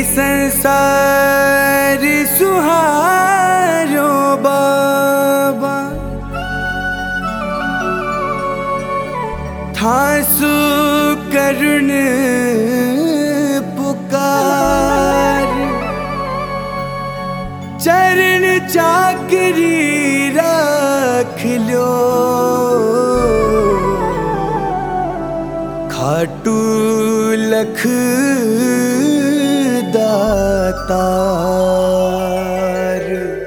संसार सुहारो बाबा थासु करुण पुकार चरण चाकरी राख लो खाटू लख दातार।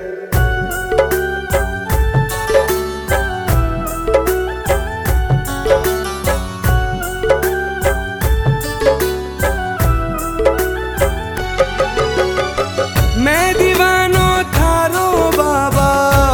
मैं दीवानो थारो बाबा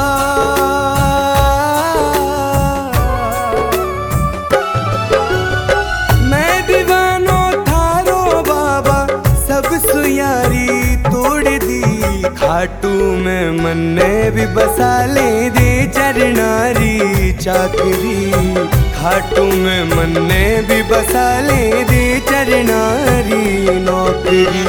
मैं दीवानो थारो बाबा सब सुयारी तोड़ दी खाटू में मन्ने भी बसा ले दे चरनारी चाकरी खाटू में मन्ने भी बसा ले दे चरनारी नौकरी।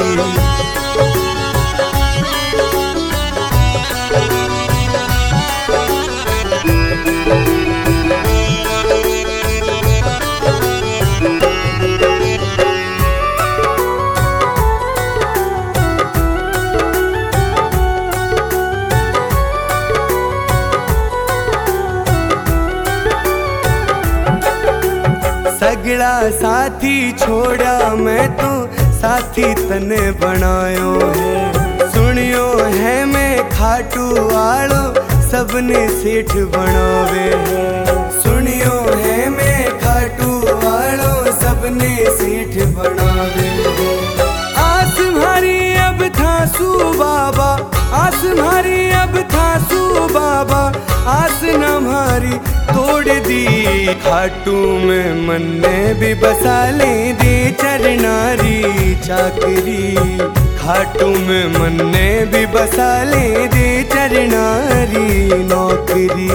सगड़ा साथी छोड़ा मैं तो साथी तने बनायो है सुनियो है मैं खाटू आलो सबने सेठ बनावे है सुनियो है मैं खाटू आलो सबने सेठ बनावे है। आस भारी अब थासू बाबा आस भारी अब थासू बाबा आस न भारी तोड़ दी खाटू में मन्ने भी बसा ले दे चरनारी चाकरी खाटू में मन्ने भी बसा ले दे चरनारी नौकरी।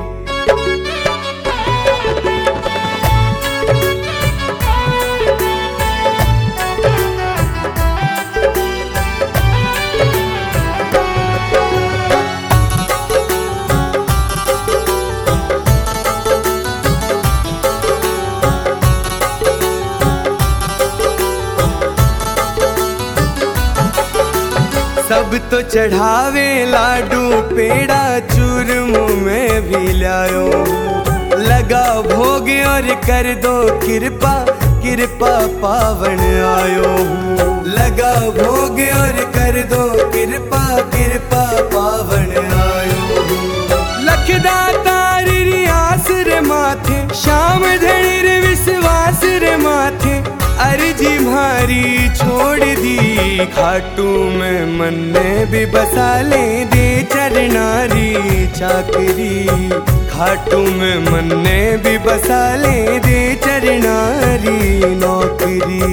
सब तो चढ़ावे लाडू पेड़ा चूरमू में भी लायो लगा भोग और कर दो कृपा कृपा पावन आयो लगा भोग और कर दो कृपा कृपा पावन आयो। लखदातार रियास रे माथे श्याम धनी रे विश्वास रे माथे अर्जी भारी छोड़ दी खाटू में मन्ने भी बसा ले दे चरनारी चाकरी खाटू में मन्ने भी बसा ले दे चरनारी नौकरी।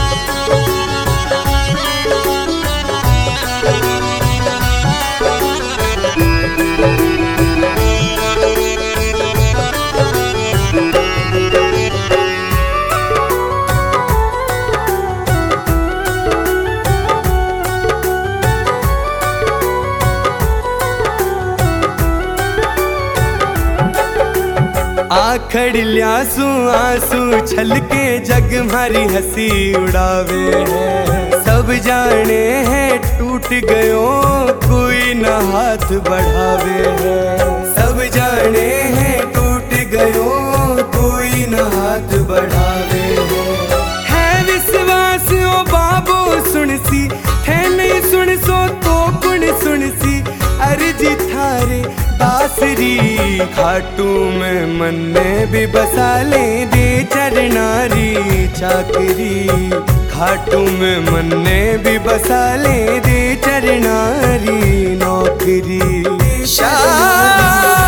आखड़ ल्यासू आंसू छलके जग मारी हंसी उड़ावे है सब जाने हैं टूट गयो कोई न हाथ बढ़ावे है सब जाने हैं टूट गयो कोई न हाथ बढ़ावे है विश्वास ओ बाबो सुनसी थे नहीं सुन सो तो कुण सुनसी अर्जी थारे दासरी खाटू में मन्ने भी बसा ले दे चरनारी चाकरी खाटू में मन्ने भी बसा ले दे चरनारी नौकरी।